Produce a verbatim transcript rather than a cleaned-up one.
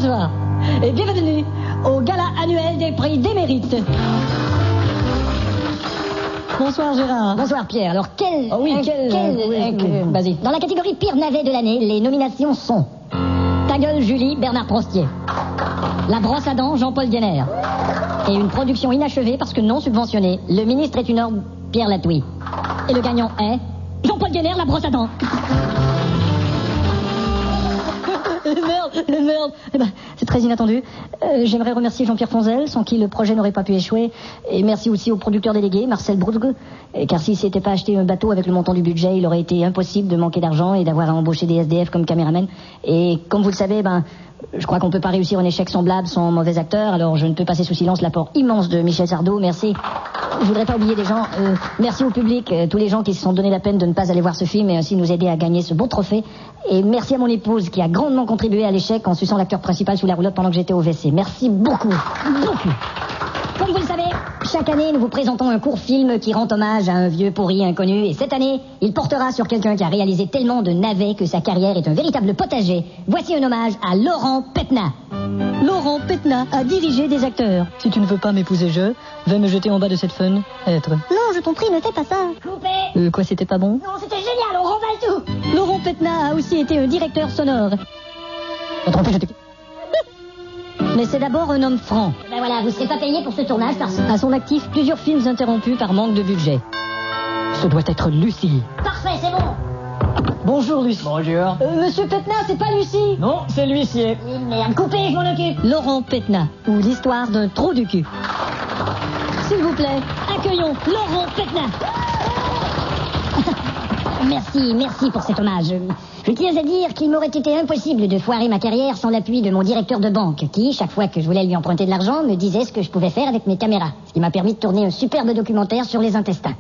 Bonsoir et bienvenue au gala annuel des prix des mérites. Bonsoir Gérard. Bonsoir Pierre. Alors quel... Oh oui, euh, quel... quel euh, oui, euh, oui, vas-y. Dans la catégorie pire navet de l'année, les nominations sont... Ta gueule Julie, Bernard Prostier. La brosse à dents, Jean-Paul Dienner. Et une production inachevée parce que non subventionnée. Le ministre est une orbe, Pierre Latouy. Et le gagnant est... Jean-Paul Dienner, la brosse à dents. Le merde, le merde. Eh ben, c'est très inattendu. Euh, j'aimerais remercier Jean-Pierre Fonzel, sans qui le projet n'aurait pas pu échouer. Et merci aussi au producteur délégué, Marcel Broudg. Car s'il s'était pas acheté un bateau avec le montant du budget, il aurait été impossible de manquer d'argent et d'avoir à embaucher des S D F comme caméraman. Et comme vous le savez, ben, je crois qu'on peut pas réussir un échec semblable sans mauvais acteur. Alors je ne peux passer sous silence l'apport immense de Michel Sardou. Merci. Je voudrais pas oublier des gens. Euh, merci au public, euh, tous les gens qui se sont donné la peine de ne pas aller voir ce film et ainsi nous aider à gagner ce beau trophée. Et merci à mon épouse qui a grandement contribué à l'échec en suçant l'acteur principal sous la roulotte pendant que j'étais au W C. Merci beaucoup, beaucoup. Comme vous le savez, chaque année, nous vous présentons un court film qui rend hommage à un vieux pourri inconnu. Et cette année, il portera sur quelqu'un qui a réalisé tellement de navets que sa carrière est un véritable potager. Voici un hommage à Laurent Petna. Laurent Petna a dirigé des acteurs. Si tu ne veux pas m'épouser, je vais me jeter en bas de cette fun. Être. Non, je t'en prie, ne fais pas ça. Coupé. Euh, quoi, c'était pas bon? Non, c'était génial, on remballe tout. Laurent Petna a aussi été un directeur sonore. Attends, je te... Mais c'est d'abord un homme franc. Ben voilà, vous serez pas payé pour ce tournage parce que... À son actif, plusieurs films interrompus par manque de budget. Ce doit être Lucie. Parfait, c'est bon. Bonjour Lucie. Bonjour. Euh, Monsieur Petna, c'est pas Lucie. Non, c'est l'huissier. Oui, merde, coupé, je m'en occupe. Laurent Petna, ou l'histoire d'un trou du cul. S'il vous plaît, accueillons Laurent Petna. Merci, merci pour cet hommage. Je tiens à dire qu'il m'aurait été impossible de foirer ma carrière sans l'appui de mon directeur de banque, qui, chaque fois que je voulais lui emprunter de l'argent, me disait ce que je pouvais faire avec mes caméras. Ce qui m'a permis de tourner un superbe documentaire sur les intestins.